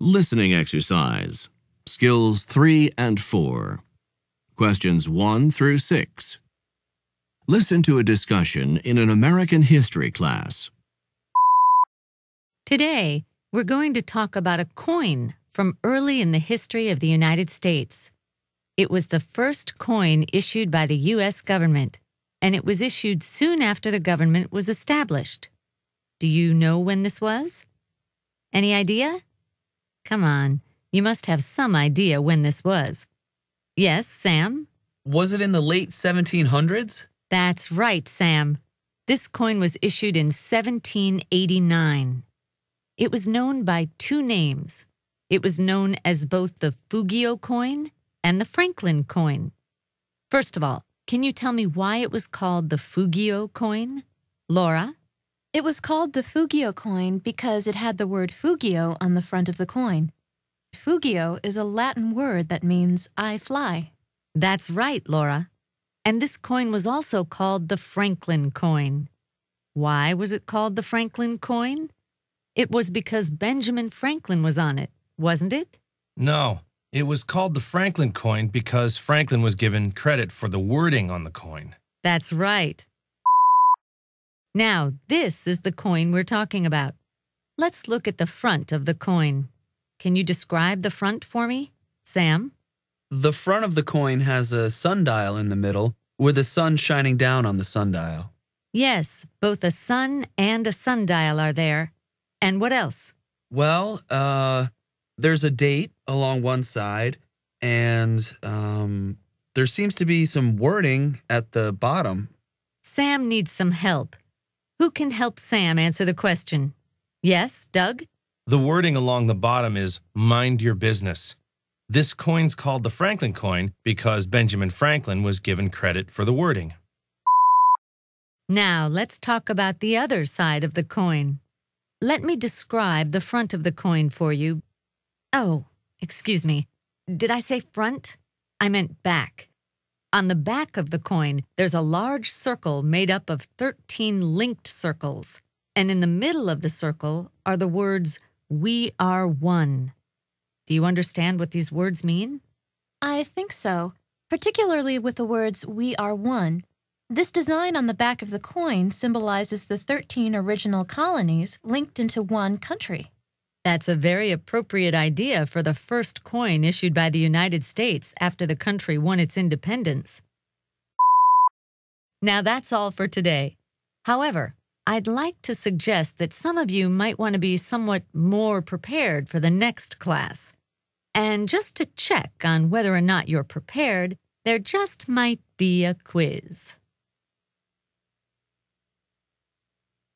Listening exercise. Skills 3 and 4. Questions 1 through 6. Listen to a discussion in an American history class. Today, we're going to talk about a coin from early in the history of the United States. It was the first coin issued by the U.S. government, and it was issued soon after the government was established. Do you know when this was? Any idea? Come on, you must have some idea when this was. Yes, Sam? Was it in the late 1700s? That's right, Sam. This coin was issued in 1789. It was known by two names. It was known as both the Fugio coin and the Franklin coin. First of all, can you tell me why it was called the Fugio coin? Laura? It was called the Fugio coin because it had the word Fugio on the front of the coin. Fugio is a Latin word that means I fly. That's right, Laura. And this coin was also called the Franklin coin. Why was it called the Franklin coin? It was because Benjamin Franklin was on it, wasn't it? No, it was called the Franklin coin because Franklin was given credit for the wording on the coin. That's right. Now, this is the coin we're talking about. Let's look at the front of the coin. Can you describe the front for me, Sam? The front of the coin has a sundial in the middle with the sun shining down on the sundial. Yes, both a sun and a sundial are there. And what else? Well, there's a date along one side, and there seems to be some wording at the bottom. Sam needs some help. Who can help Sam answer the question? Yes, Doug? The wording along the bottom is "Mind your business." This coin's called the Franklin coin because Benjamin Franklin was given credit for the wording. Now, let's talk about the other side of the coin. Let me describe the front of the coin for you. Oh, excuse me. Did I say front? I meant back. On the back of the coin, there's a large circle made up of 13 linked circles. And in the middle of the circle are the words, "We are one." Do you understand what these words mean? I think so, particularly with the words "we are one." This design on the back of the coin symbolizes the 13 original colonies linked into one country. That's a very appropriate idea for the first coin issued by the United States after the country won its independence. Now that's all for today. However, I'd like to suggest that some of you might want to be somewhat more prepared for the next class. And just to check on whether or not you're prepared, there just might be a quiz.